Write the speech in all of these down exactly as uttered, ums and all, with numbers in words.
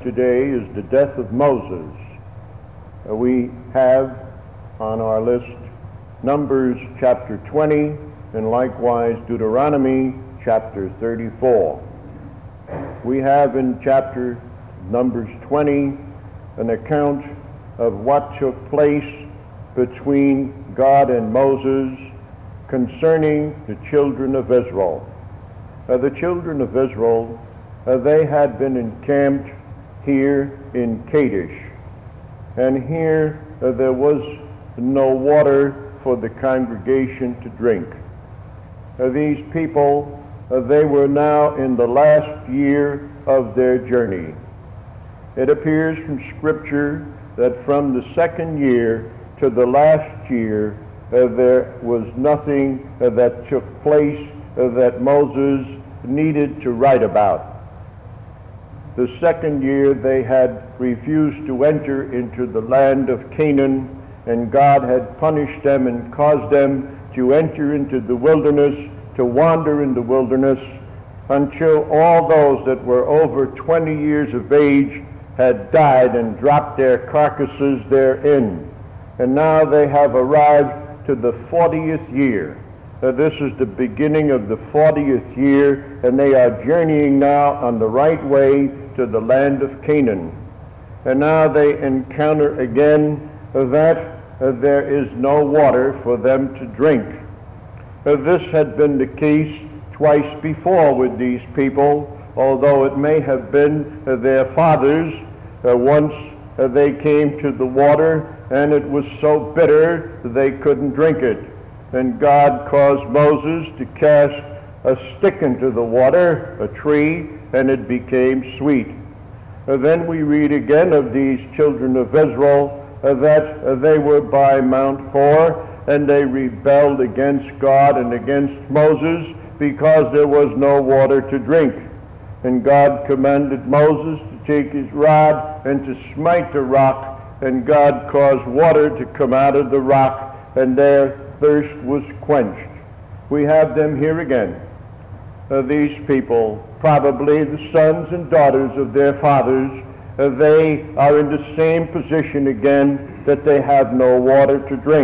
today is the death of Moses. Uh, we have on our list Numbers chapter twenty and likewise Deuteronomy chapter thirty-four. We have in chapter Numbers twenty an account of what took place between God and Moses concerning the children of Israel. Uh, the children of Israel, uh, they had been encamped here in Kadesh, and here uh, there was no water for the congregation to drink. Uh, these people, uh, they were now in the last year of their journey. It appears from Scripture that from the second year to the last year, uh, there was nothing uh, that took place uh, that Moses needed to write about. The second year they had refused to enter into the land of Canaan, and God had punished them and caused them to enter into the wilderness, to wander in the wilderness, until all those that were over twenty years of age had died and dropped their carcasses therein. And now they have arrived to the fortieth year. Uh, this is the beginning of the fortieth year, and they are journeying now on the right way to the land of Canaan. And now they encounter again uh, that uh, there is no water for them to drink. Uh, this had been the case twice before with these people, although it may have been uh, their fathers. Uh, once uh, they came to the water, and it was so bitter they couldn't drink it. And God caused Moses to cast a stick into the water, a tree, and it became sweet. Uh, then we read again of these children of Israel uh, that uh, they were by Mount Hor, and they rebelled against God and against Moses because there was no water to drink. And God commanded Moses to take his rod and to smite the rock, and God caused water to come out of the rock, and their thirst was quenched. We have them here again. Uh, these people, probably the sons and daughters of their fathers, uh, they are in the same position again, that they have no water to drink.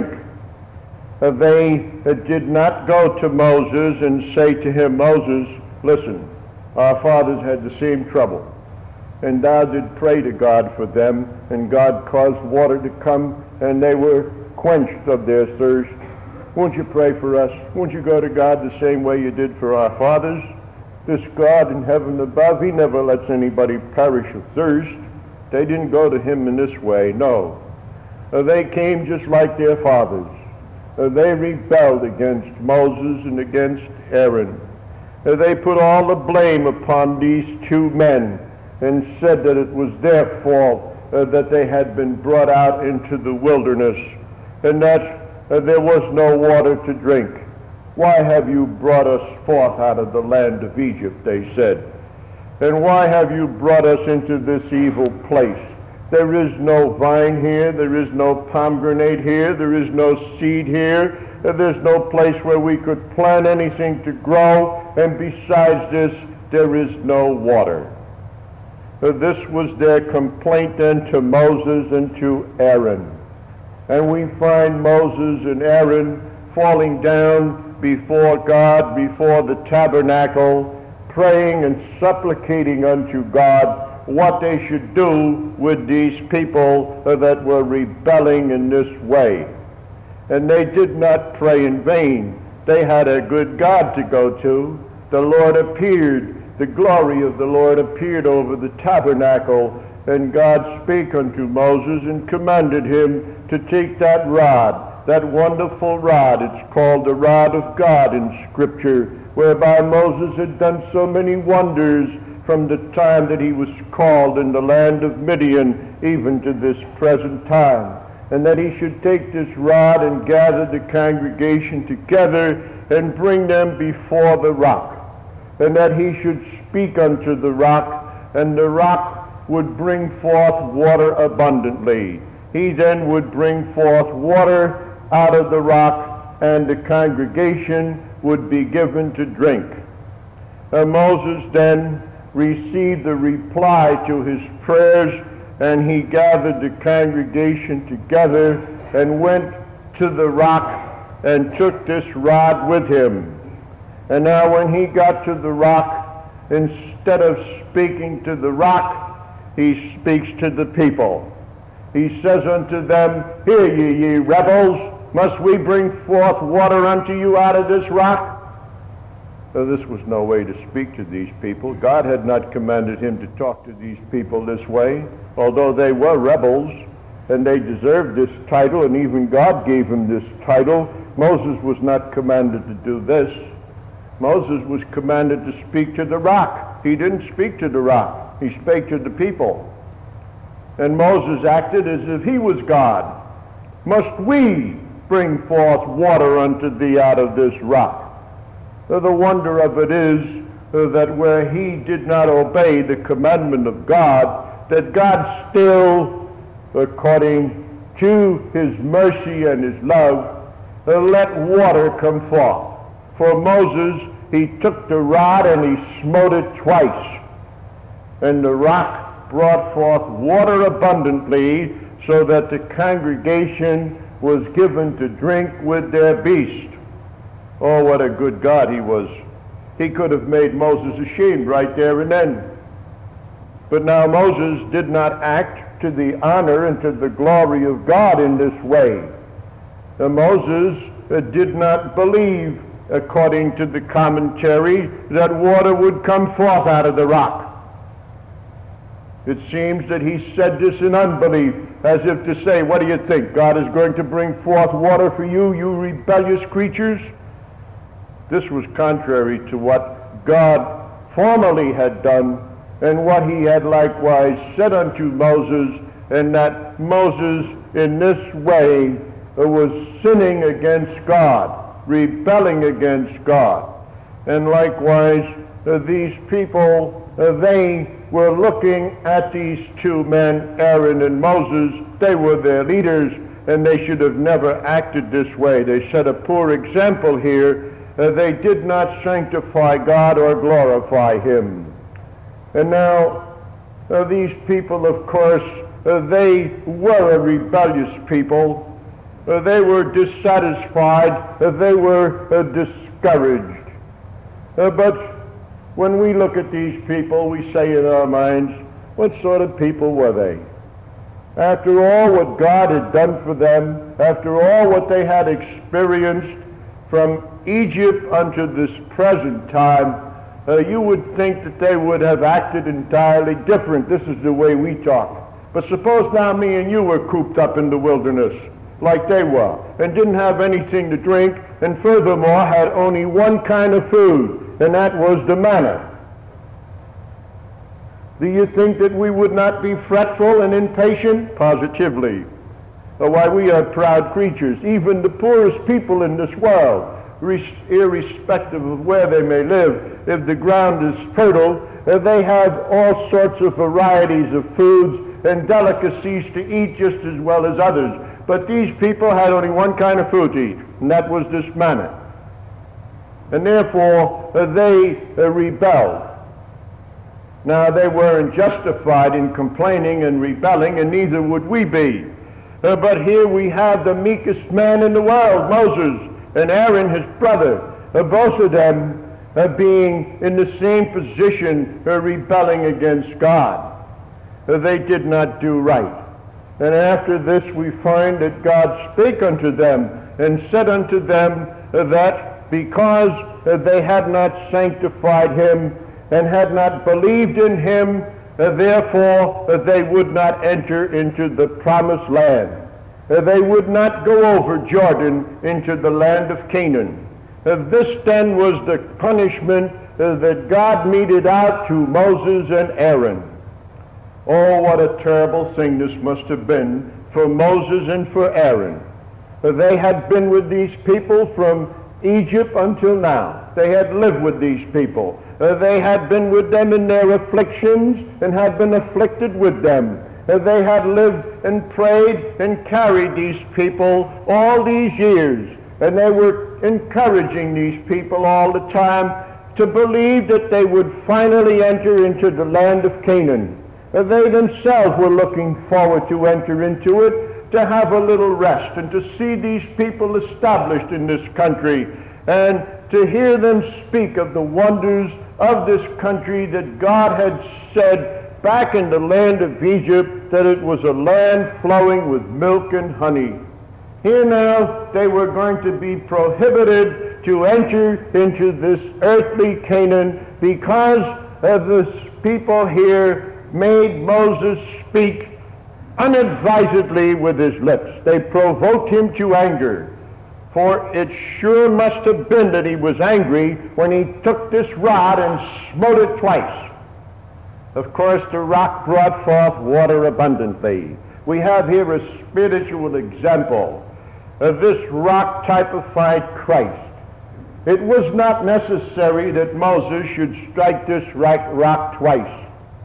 Uh, they uh, did not go to Moses and say to him, Moses, listen, our fathers had the same trouble, and thou did pray to God for them, and God caused water to come, and they were quenched of their thirst. Won't you pray for us? Won't you go to God the same way you did for our fathers? This God in heaven above, he never lets anybody perish of thirst. They didn't go to him in this way, no. Uh, they came just like their fathers. Uh, they rebelled against Moses and against Aaron. Uh, they put all the blame upon these two men and said that it was their fault uh, that they had been brought out into the wilderness, and that uh, there was no water to drink. Why have you brought us forth out of the land of Egypt, they said, and why have you brought us into this evil place? There is no vine here, there is no pomegranate here, there is no seed here, uh, there's no place where we could plant anything to grow, and besides this, there is no water. Uh, this was their complaint then to Moses and to Aaron. And we find Moses and Aaron falling down before God, before the tabernacle, praying and supplicating unto God what they should do with these people uh, that were rebelling in this way. And they did not pray in vain. They had a good God to go to. The Lord appeared. The glory of the Lord appeared over the tabernacle, and God spake unto Moses and commanded him to take that rod, that wonderful rod. It's called the rod of God in Scripture, whereby Moses had done so many wonders from the time that he was called in the land of Midian, even to this present time. And that he should take this rod and gather the congregation together and bring them before the rock. And that he should speak unto the rock, and the rock would bring forth water abundantly. He then would bring forth water out of the rock, and the congregation would be given to drink. Uh, Moses then received the reply to his prayers, and he gathered the congregation together and went to the rock and took this rod with him. And now when he got to the rock, instead of speaking to the rock, he speaks to the people. He says unto them, Hear ye, ye rebels, must we bring forth water unto you out of this rock? So this was no way to speak to these people. God had not commanded him to talk to these people this way, although they were rebels and they deserved this title, and even God gave him this title. Moses was not commanded to do this. Moses was commanded to speak to the rock. He didn't speak to the rock. He spake to the people. And Moses acted as if he was God. Must we bring forth water unto thee out of this rock? The wonder of it is that where he did not obey the commandment of God, that God still, according to his mercy and his love, let water come forth. For Moses, he took the rod and he smote it twice, and the rock brought forth water abundantly, so that the congregation was given to drink with their beast. Oh, what a good God he was. He could have made Moses ashamed right there and then. But now Moses did not act to the honor and to the glory of God in this way. And Moses uh, did not believe, according to the commentary, that water would come forth out of the rock. It seems that he said this in unbelief, as if to say, what do you think? God is going to bring forth water for you, you rebellious creatures? This was contrary to what God formerly had done and what he had likewise said unto Moses, and that Moses in this way was sinning against God, rebelling against God. And likewise, uh, these people, uh, they were looking at these two men, Aaron and Moses. They were their leaders, and they should have never acted this way. They set a poor example here. Uh, they did not sanctify God or glorify him. And now, uh, these people, of course, uh, they were a rebellious people. Uh, they were dissatisfied. Uh, they were uh, discouraged. Uh, but when we look at these people, we say in our minds, what sort of people were they? After all what God had done for them, after all what they had experienced from Egypt unto this present time, uh, you would think that they would have acted entirely different. This is the way we talk. But suppose now me and you were cooped up in the wilderness like they were, and didn't have anything to drink, and furthermore had only one kind of food, and that was the manna. Do you think that we would not be fretful and impatient? Positively. Uh, why, we are proud creatures. Even the poorest people in this world, irrespective of where they may live, if the ground is fertile, uh, they have all sorts of varieties of foods and delicacies to eat just as well as others. But these people had only one kind of food to eat, and that was this manna. And therefore, uh, they uh, rebelled. Now, they weren't justified in complaining and rebelling, and neither would we be. Uh, but here we have the meekest man in the world, Moses, and Aaron, his brother, uh, both of them uh, being in the same position, uh, rebelling against God. Uh, they did not do right. And after this we find that God spake unto them and said unto them uh, that because uh, they had not sanctified him and had not believed in him, uh, therefore uh, they would not enter into the promised land. Uh, they would not go over Jordan into the land of Canaan. Uh, this then was the punishment uh, that God meted out to Moses and Aaron. Oh, what a terrible thing this must have been for Moses and for Aaron. Uh, they had been with these people from Egypt until now. They had lived with these people. Uh, they had been with them in their afflictions and had been afflicted with them. Uh, they had lived and prayed and carried these people all these years. And they were encouraging these people all the time to believe that they would finally enter into the land of Canaan. Uh, they themselves were looking forward to enter into it, to have a little rest, and to see these people established in this country, and to hear them speak of the wonders of this country, that God had said back in the land of Egypt that it was a land flowing with milk and honey. Here now they were going to be prohibited to enter into this earthly Canaan because of this people here made Moses speak unadvisedly with his lips. They provoked him to anger. For it sure must have been that he was angry when he took this rod and smote it twice. Of course, the rock brought forth water abundantly. We have here a spiritual example of this rock typified Christ. It was not necessary that Moses should strike this rock twice.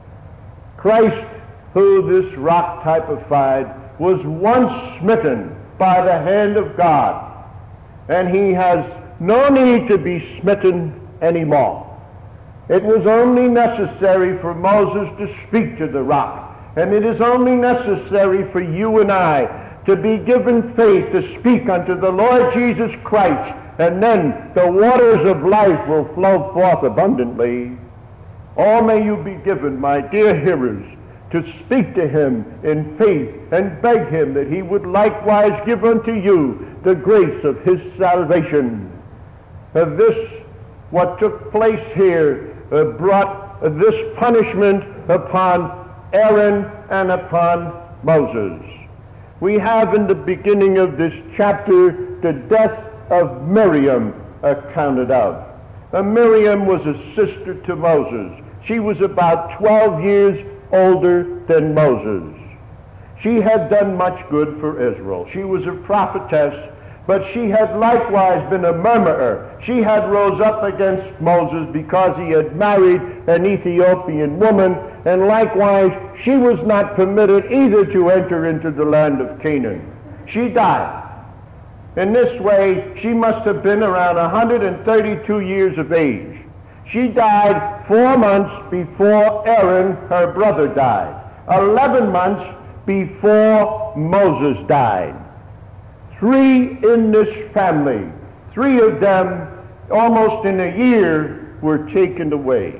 Christ, who this rock typified, was once smitten by the hand of God, and he has no need to be smitten anymore. It was only necessary for Moses to speak to the rock, and it is only necessary for you and I to be given faith to speak unto the Lord Jesus Christ, and then the waters of life will flow forth abundantly. Or may you be given, my dear hearers, to speak to him in faith and beg him that he would likewise give unto you the grace of his salvation. Uh, this, what took place here, uh, brought uh, this punishment upon Aaron and upon Moses. We have in the beginning of this chapter the death of Miriam accounted of. Uh, Miriam was a sister to Moses. She was about twelve years older than Moses. She had done much good for Israel. She was a prophetess, but she had likewise been a murmurer. She had rose up against Moses because he had married an Ethiopian woman, and likewise she was not permitted either to enter into the land of Canaan. She died. In this way, she must have been around one hundred thirty-two years of age. She died four months before Aaron, her brother, died. Eleven months before Moses died. Three in this family, three of them almost in a year, were taken away.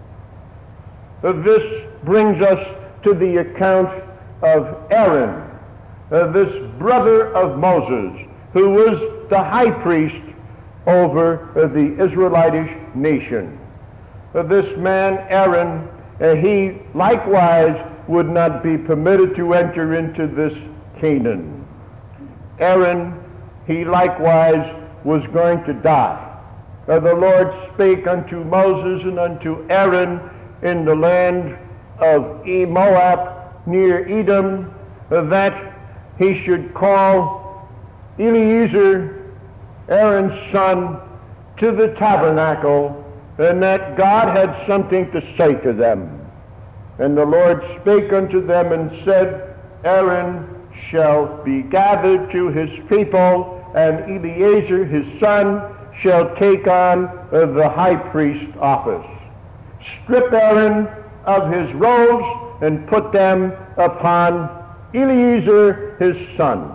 Uh, this brings us to the account of Aaron, uh, this brother of Moses, who was the high priest over uh, the Israelitish nation. Uh, this man, Aaron, uh, he likewise would not be permitted to enter into this Canaan. Aaron, he likewise was going to die. Uh, the Lord spake unto Moses and unto Aaron in the land of Moab near Edom, uh, that he should call Eleazar, Aaron's son, to the tabernacle, and that God had something to say to them. And the Lord spake unto them and said, Aaron shall be gathered to his people, and Eleazar his son shall take on uh, the high priest office. Strip Aaron of his robes and put them upon Eleazar his son.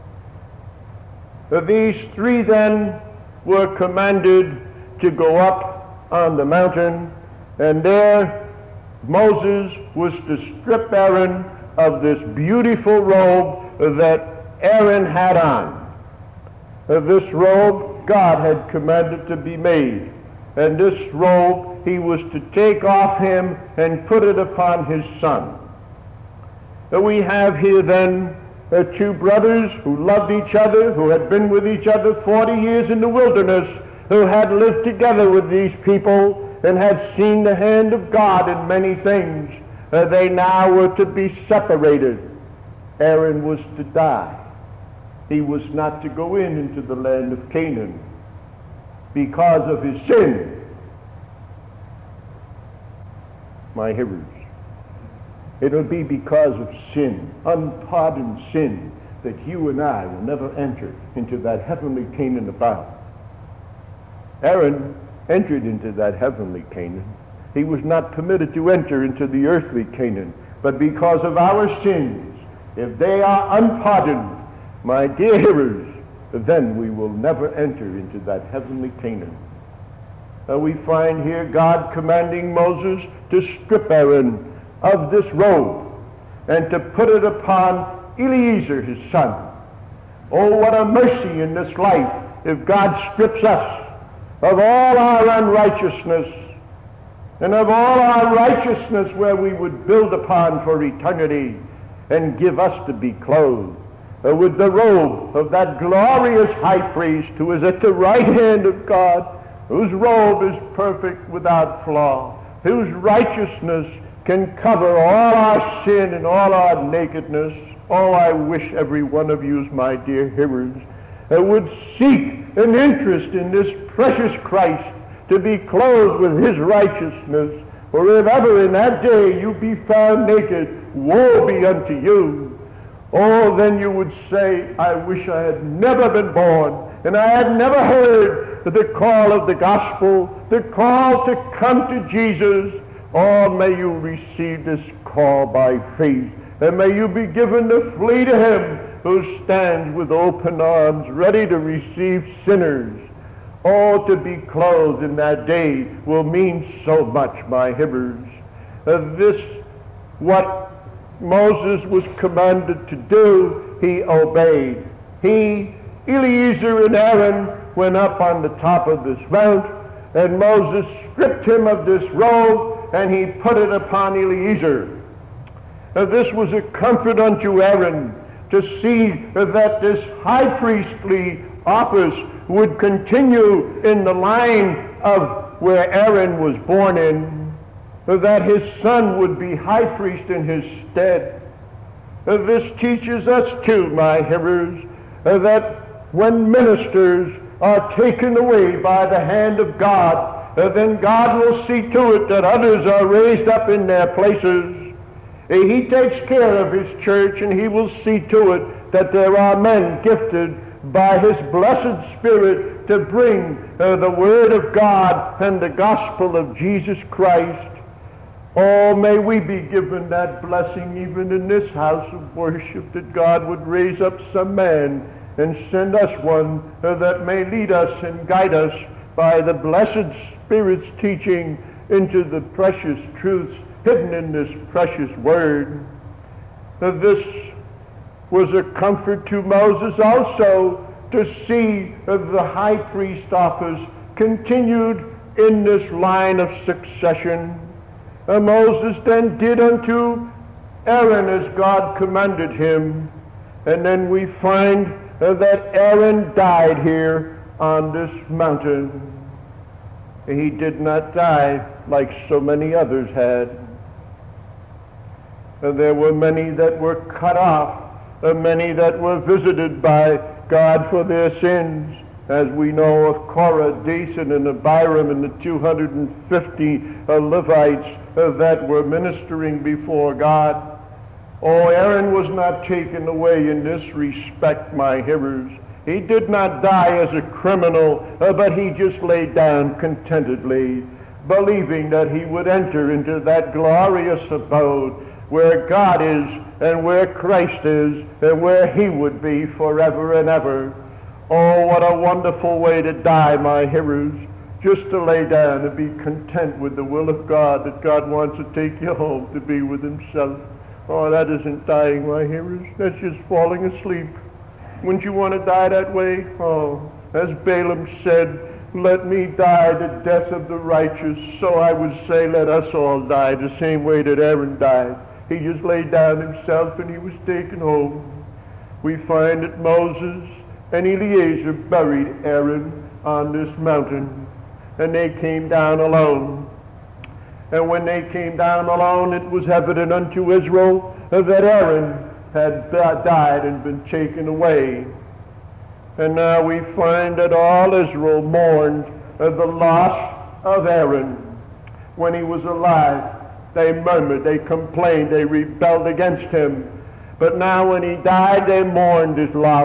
Uh, these three then were commanded to go up on the mountain, and there Moses was to strip Aaron of this beautiful robe that Aaron had on. Uh, this robe God had commanded to be made, and this robe he was to take off him and put it upon his son. Uh, we have here then uh, two brothers who loved each other, who had been with each other forty years in the wilderness, who had lived together with these people and had seen the hand of God in many things. Uh, they now were to be separated. Aaron was to die. He was not to go in into the land of Canaan because of his sin. My hearers, it will be because of sin, unpardoned sin, that you and I will never enter into that heavenly Canaan about. Aaron entered into that heavenly Canaan. He was not permitted to enter into the earthly Canaan. But because of our sins, if they are unpardoned, my dear hearers, then we will never enter into that heavenly Canaan. Uh, we find here God commanding Moses to strip Aaron of this robe and to put it upon Eleazar, his son. Oh, what a mercy in this life if God strips us of all our unrighteousness and of all our righteousness where we would build upon for eternity, and give us to be clothed uh, with the robe of that glorious high priest who is at the right hand of God, whose robe is perfect without flaw, whose righteousness can cover all our sin and all our nakedness. Oh, I wish every one of you, my dear hearers, uh, would seek an interest in this precious Christ, to be clothed with his righteousness. For if ever in that day you be found naked, woe be unto you. Oh, then you would say, I wish I had never been born, and I had never heard the call of the gospel, the call to come to Jesus. Oh, may you receive this call by faith, and may you be given to flee to him who stands with open arms, ready to receive sinners. Oh, to be clothed in that day will mean so much, my hearers. Uh, this, what Moses was commanded to do, he obeyed. He, Eleazar and Aaron, went up on the top of this mount, and Moses stripped him of this robe, and he put it upon Eleazar. Uh, this was a comfort unto Aaron to see uh, that this high priestly office would continue in the line of where Aaron was born in, that his son would be high priest in his stead. This teaches us too, my hearers, that when ministers are taken away by the hand of God, then God will see to it that others are raised up in their places. He takes care of his church, and he will see to it that there are men gifted by his blessed Spirit to bring uh, the Word of God and the gospel of Jesus Christ. Oh, may we be given that blessing even in this house of worship, that God would raise up some man and send us one uh, that may lead us and guide us by the blessed Spirit's teaching into the precious truths hidden in this precious Word. Uh, this was a comfort to Moses also, to see uh, the high priest office continued in this line of succession. Uh, Moses then did unto Aaron as God commanded him, and then we find uh, that Aaron died here on this mountain. He did not die like so many others had. Uh, there were many that were cut off, uh, many that were visited by God for their sins, as we know of Korah, Dathan, and Abiram, and the two hundred fifty uh, Levites uh, that were ministering before God. Oh, Aaron was not taken away in this respect, my hearers. He did not die as a criminal, uh, but he just laid down contentedly, believing that he would enter into that glorious abode where God is and where Christ is and where he would be forever and ever. Oh, what a wonderful way to die, my hearers, just to lay down and be content with the will of God, that God wants to take you home to be with himself. Oh, that isn't dying, my hearers. That's just falling asleep. Wouldn't you want to die that way? Oh, as Balaam said, let me die the death of the righteous. So I would say, let us all die the same way that Aaron died. He just laid down himself and he was taken home. We find that Moses and Eleazar buried Aaron on this mountain, and they came down alone. And when they came down alone, it was evident unto Israel that Aaron had died and been taken away. And now we find that all Israel mourned the loss of Aaron. When he was alive, they murmured, they complained, they rebelled against him. But now when he died, they mourned his loss.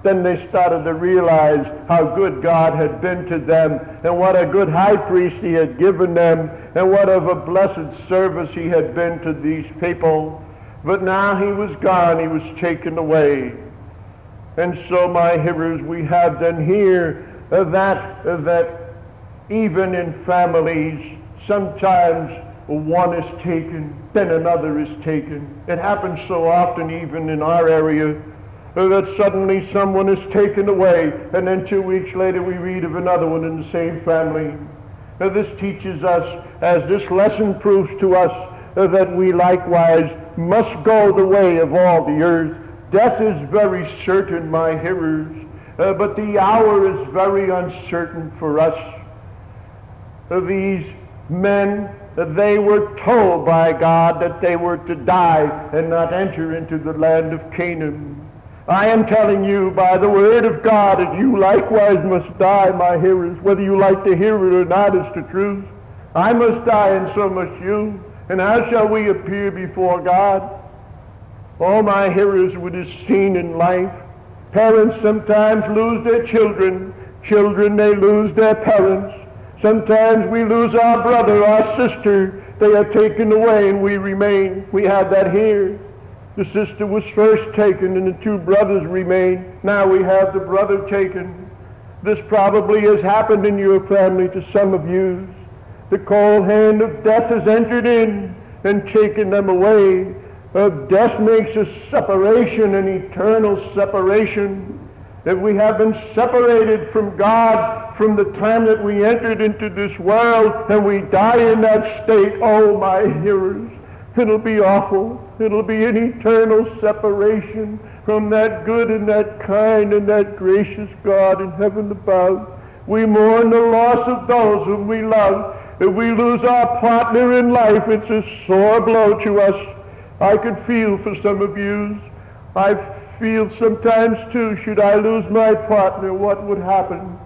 then they started to realize how good God had been to them and what a good high priest he had given them and what of a blessed service he had been to these people. But now he was gone, he was taken away. And so, my hearers, we have then here uh, that, uh, that even in families, sometimes one is taken, then another is taken. It happens so often even in our area uh, that suddenly someone is taken away, and then two weeks later we read of another one in the same family. Uh, this teaches us, as this lesson proves to us, uh, that we likewise must go the way of all the earth. Death is very certain, my hearers, uh, but the hour is very uncertain for us. Uh, these men, uh, they were told by God that they were to die and not enter into the land of Canaan. I am telling you by the word of God that you likewise must die, my hearers. Whether you like to hear it or not, it's the truth. I must die, and so must you. And how shall we appear before God? All my hearers, what is seen in life. Parents sometimes lose their children. Children, they lose their parents. Sometimes we lose our brother, our sister. They are taken away and we remain. We have that here. The sister was first taken and the two brothers remain. Now we have the brother taken. This probably has happened in your family to some of you. The cold hand of death has entered in and taken them away. Uh, death makes a separation, an eternal separation. That we have been separated from God from the time that we entered into this world, and we die in that state. Oh, my hearers, it'll be awful. It'll be an eternal separation from that good and that kind and that gracious God in heaven above. We mourn the loss of those whom we love. If we lose our partner in life, it's a sore blow to us. I could feel for some of you. I feel sometimes too, should I lose my partner, what would happen?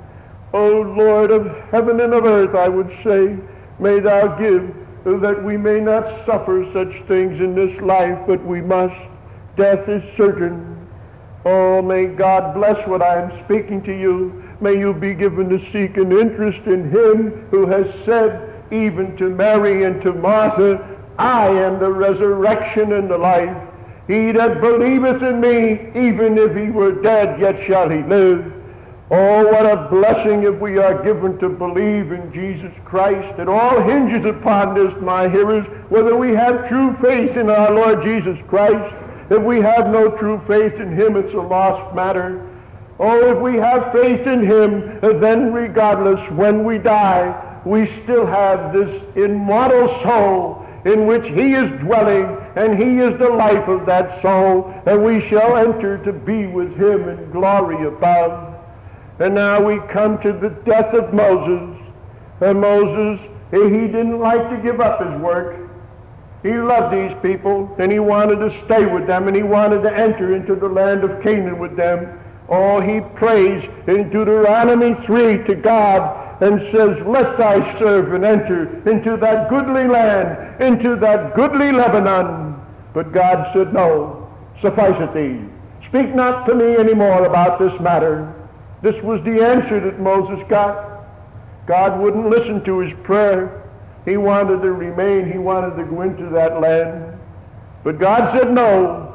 O Lord of heaven and of earth, I would say, may thou give that we may not suffer such things in this life, but we must. Death is certain. Oh, may God bless what I am speaking to you. May you be given to seek an interest in him who has said, even to Mary and to Martha, I am the resurrection and the life. He that believeth in me, even if he were dead, yet shall he live. Oh, what a blessing if we are given to believe in Jesus Christ. It all hinges upon this, my hearers, whether we have true faith in our Lord Jesus Christ. If we have no true faith in him, it's a lost matter. Oh, if we have faith in him, then regardless, when we die, we still have this immortal soul in which he is dwelling, and he is the life of that soul, and we shall enter to be with him in glory above. And now we come to the death of Moses. And Moses, he didn't like to give up his work. He loved these people, and he wanted to stay with them, and he wanted to enter into the land of Canaan with them. Oh, he prays in Deuteronomy three to God and says, let thy servant enter into that goodly land, into that goodly Lebanon. But God said, no, suffice it thee. Speak not to me any more about this matter. This was the answer that Moses got. God wouldn't listen to his prayer. He wanted to remain. He wanted to go into that land. But God said no.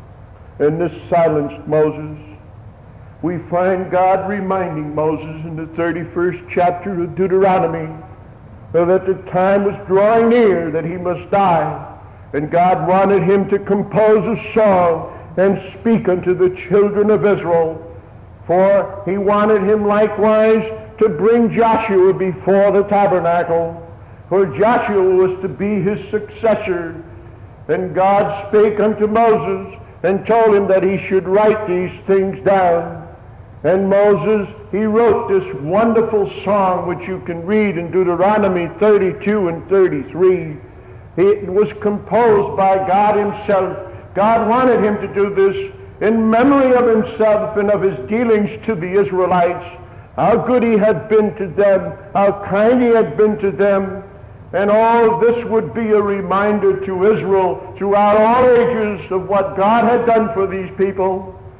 And this silenced Moses. We find God reminding Moses in the thirty-first chapter of Deuteronomy that the time was drawing near that he must die. And God wanted him to compose a song and speak unto the children of Israel. For he wanted him likewise to bring Joshua before the tabernacle. For Joshua was to be his successor. And God spake unto Moses and told him that he should write these things down. And Moses, he wrote this wonderful song which you can read in Deuteronomy thirty-two and thirty-three. It was composed by God himself. God wanted him to do this in memory of himself and of his dealings to the Israelites, how good he had been to them, how kind he had been to them. And all this would be a reminder to Israel throughout all ages of what God had done for these people.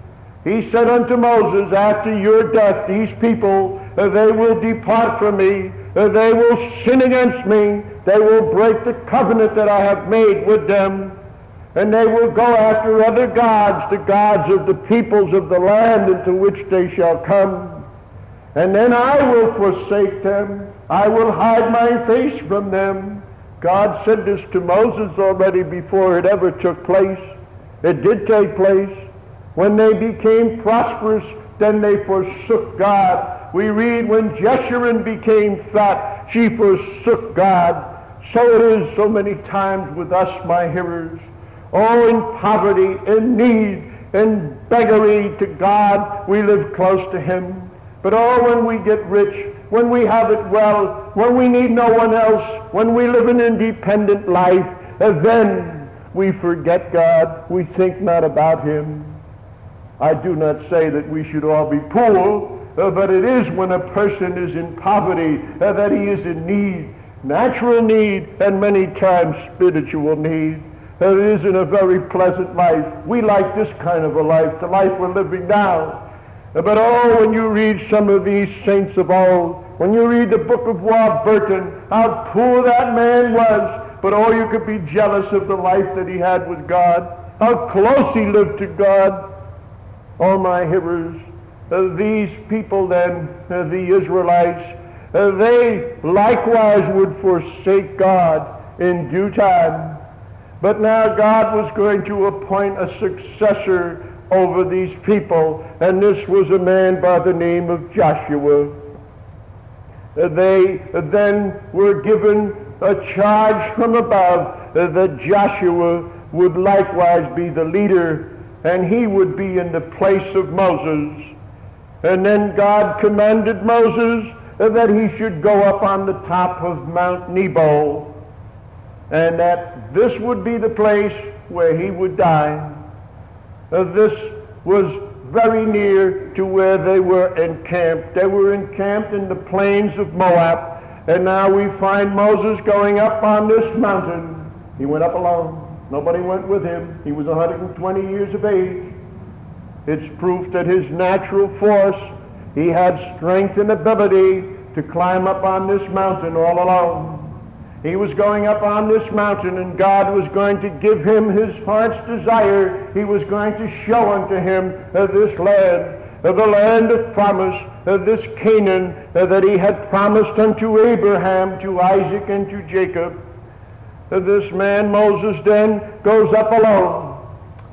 He said unto Moses, after your death, these people, uh, they will depart from me. Uh, they will sin against me. They will break the covenant that I have made with them. And they will go after other gods, the gods of the peoples of the land into which they shall come. And then I will forsake them. I will hide my face from them. God said this to Moses already before it ever took place. It did take place. When they became prosperous, then they forsook God. We read when Jeshurun became fat, she forsook God. So it is so many times with us, my hearers. Oh, in poverty, in need, in beggary to God, we live close to him. But oh, when we get rich, when we have it well, when we need no one else, when we live an independent life, then we forget God. We think not about him. I do not say that we should all be poor, uh, but it is when a person is in poverty uh, that he is in need, natural need, and many times spiritual need. Uh, it isn't a very pleasant life. We like this kind of a life, the life we're living now. Uh, but oh, when you read some of these saints of old, when you read the book of Warburton, how poor that man was, but oh, you could be jealous of the life that he had with God, how close he lived to God. Oh, my hearers, uh, these people then, uh, the Israelites, uh, they likewise would forsake God in due time. But now God was going to appoint a successor over these people, and this was a man by the name of Joshua. Uh, they uh, then were given a charge from above uh, that Joshua would likewise be the leader, and he would be in the place of Moses. And then God commanded Moses uh, that he should go up on the top of Mount Nebo, and that this would be the place where he would die. Uh, this was very near to where they were encamped. They were encamped in the plains of Moab, and now we find Moses going up on this mountain. He went up alone. Nobody went with him. He was one hundred twenty years of age. It's proof that his natural force, he had strength and ability to climb up on this mountain all alone. He was going up on this mountain, and God was going to give him his heart's desire. He was going to show unto him uh, this land, uh, the land of promise, uh, this Canaan uh, that he had promised unto Abraham, to Isaac, and to Jacob. Uh, this man Moses then goes up alone.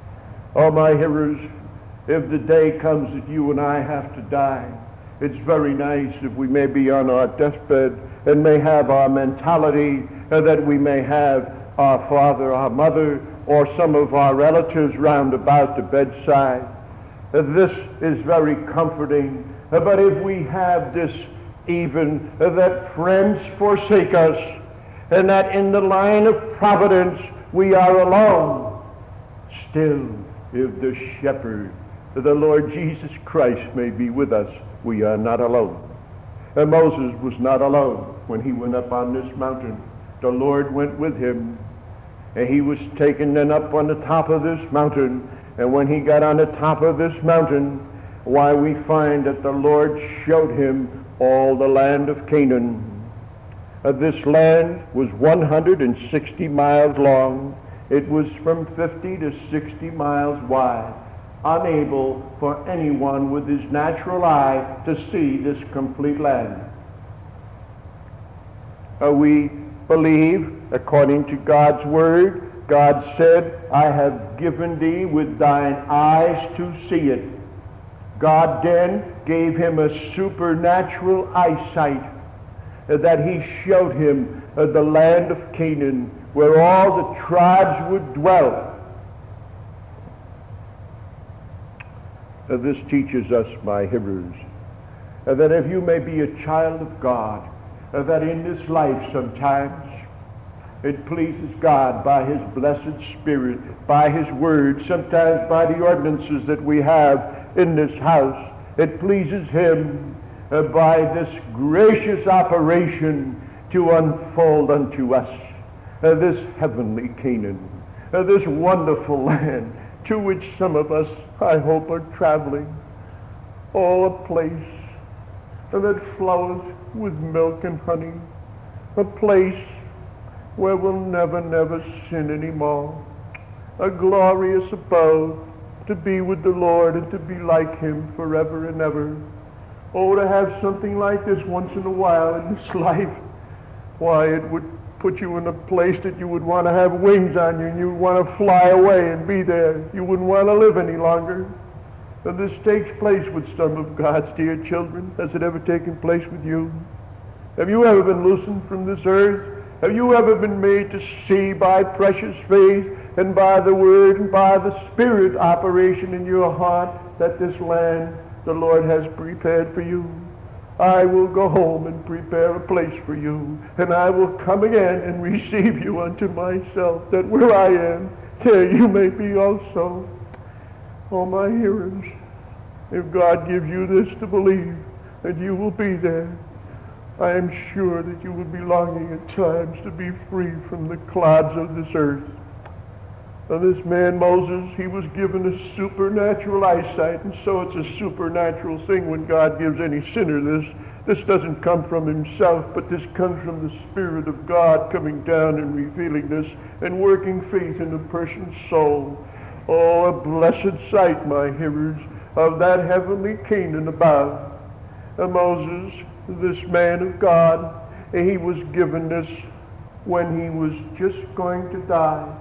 Oh, my hearers, if the day comes that you and I have to die, it's very nice if we may be on our deathbed and may have our mentality uh, that we may have our father, our mother, or some of our relatives round about the bedside. Uh, this is very comforting. Uh, but if we have this even, uh, that friends forsake us, and that in the line of providence we are alone, still, if the shepherd, the Lord Jesus Christ, may be with us, we are not alone. And Moses was not alone when he went up on this mountain. The Lord went with him, and he was taken then up on the top of this mountain. And when he got on the top of this mountain, why, we find that the Lord showed him all the land of Canaan. Uh, this land was one hundred sixty miles long. It was from fifty to sixty miles wide. Unable for anyone with his natural eye to see this complete land. Uh, we believe, according to God's word, God said, I have given thee with thine eyes to see it. God then gave him a supernatural eyesight, uh, that he showed him uh, the land of Canaan, where all the tribes would dwell. Uh, this teaches us, my hearers, uh, that if you may be a child of God, uh, that in this life sometimes it pleases God by his blessed Spirit, by his word, sometimes by the ordinances that we have in this house. It pleases him uh, by this gracious operation to unfold unto us uh, this heavenly Canaan, uh, this wonderful land, to which some of us, I hope, are traveling. Oh, a place that flows with milk and honey, a place where we'll never, never sin anymore, a glorious abode to be with the Lord and to be like him forever and ever. Oh, to have something like this once in a while in this life, why, it would put you in a place that you would want to have wings on you and you would want to fly away and be there. You wouldn't want to live any longer. And this takes place with some of God's dear children. Has it ever taken place with you? Have you ever been loosened from this earth? Have you ever been made to see by precious faith and by the Word and by the Spirit operation in your heart that this land the Lord has prepared for you? I will go home and prepare a place for you, and I will come again and receive you unto myself, that where I am, there you may be also. Oh, my hearers, if God gives you this to believe, that you will be there, I am sure that you will be longing at times to be free from the clods of this earth. And this man Moses, he was given a supernatural eyesight, and so it's a supernatural thing when God gives any sinner this. This doesn't come from himself, but this comes from the Spirit of God coming down and revealing this and working faith in a person's soul. Oh, a blessed sight, my hearers, of that heavenly Canaan above. And Moses, this man of God, he was given this when he was just going to die.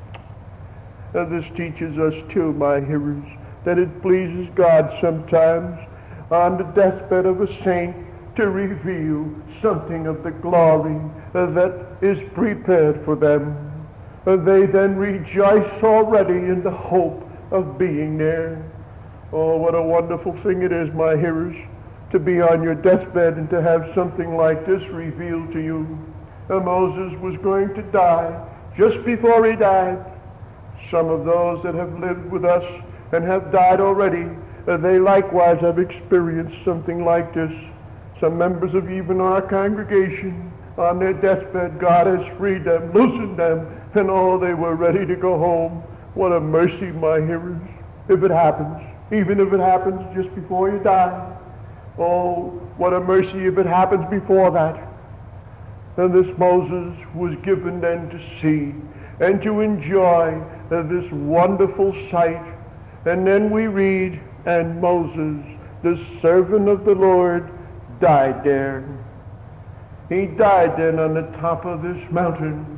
And this teaches us too, my hearers, that it pleases God sometimes on the deathbed of a saint to reveal something of the glory uh, that is prepared for them. Uh, they then rejoice already in the hope of being there. Oh, what a wonderful thing it is, my hearers, to be on your deathbed and to have something like this revealed to you. Uh, Moses was going to die. Just before he died, some of those that have lived with us and have died already, uh, they likewise have experienced something like this. Some members of even our congregation, on their deathbed, God has freed them, loosened them, and oh, they were ready to go home. What a mercy, my hearers, if it happens, even if it happens just before you die. Oh, what a mercy if it happens before that. And this Moses was given then to see and to enjoy uh, this wonderful sight. And then we read, and Moses, the servant of the Lord, died there. He died then on the top of this mountain.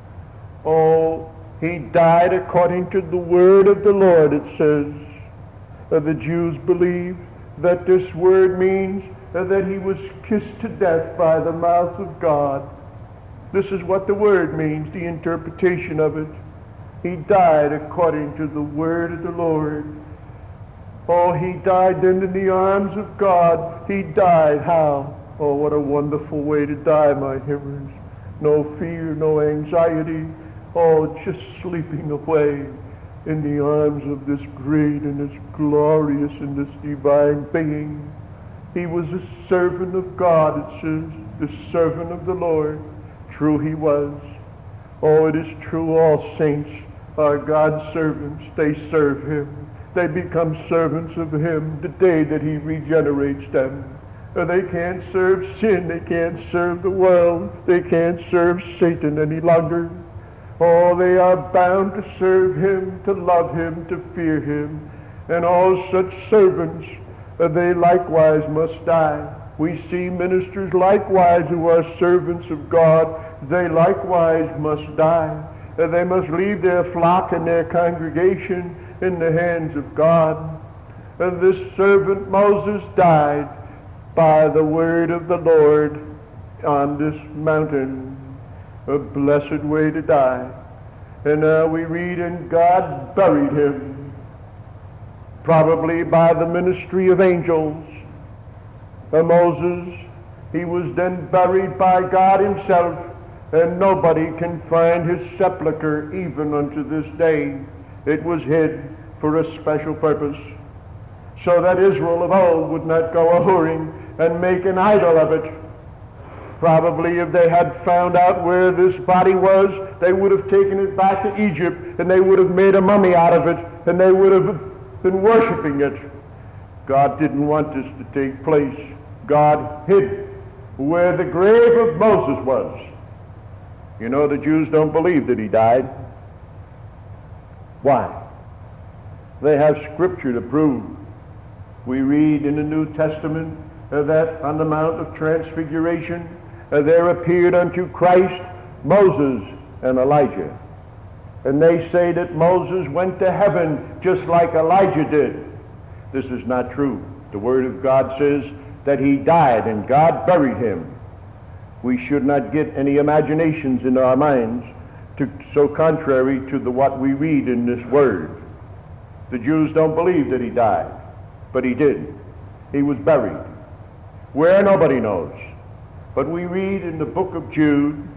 Oh, he died according to the word of the Lord, it says. Uh, the Jews believe that this word means uh, that he was kissed to death by the mouth of God. This is what the word means, the interpretation of it. He died according to the word of the Lord. Oh, he died then in the arms of God. He died how? Oh, what a wonderful way to die, my hearers. No fear, no anxiety. Oh, just sleeping away in the arms of this great and this glorious and this divine being. He was a servant of God, it says, the servant of the Lord. True he was. Oh, it is true, all saints are God's servants. They serve him. They become servants of him the day that he regenerates them. They can't serve sin. They can't serve the world. They can't serve Satan any longer. Oh, they are bound to serve him, to love him, to fear him. And all such servants, they likewise must die. We see ministers likewise who are servants of God. They likewise must die. They must leave their flock and their congregation in the hands of God. And this servant Moses died by the word of the Lord on this mountain. A blessed way to die. And now we read, and God buried him, probably by the ministry of angels. And Moses, he was then buried by God himself, and nobody can find his sepulcher even unto this day. It was hid for a special purpose, so that Israel of old would not go a-whoring and make an idol of it. Probably if they had found out where this body was, they would have taken it back to Egypt, and they would have made a mummy out of it, and they would have been worshiping it. God didn't want this to take place. God hid where the grave of Moses was. You know, the Jews don't believe that he died. Why? They have scripture to prove. We read in the New Testament uh, that on the Mount of Transfiguration uh, there appeared unto Christ Moses and Elijah. And they say that Moses went to heaven just like Elijah did. This is not true. The Word of God says that he died and God buried him. We should not get any imaginations in our minds to, so contrary to the, what we read in this Word. The Jews don't believe that he died, but he did. He was buried. Where, nobody knows. But we read in the book of Jude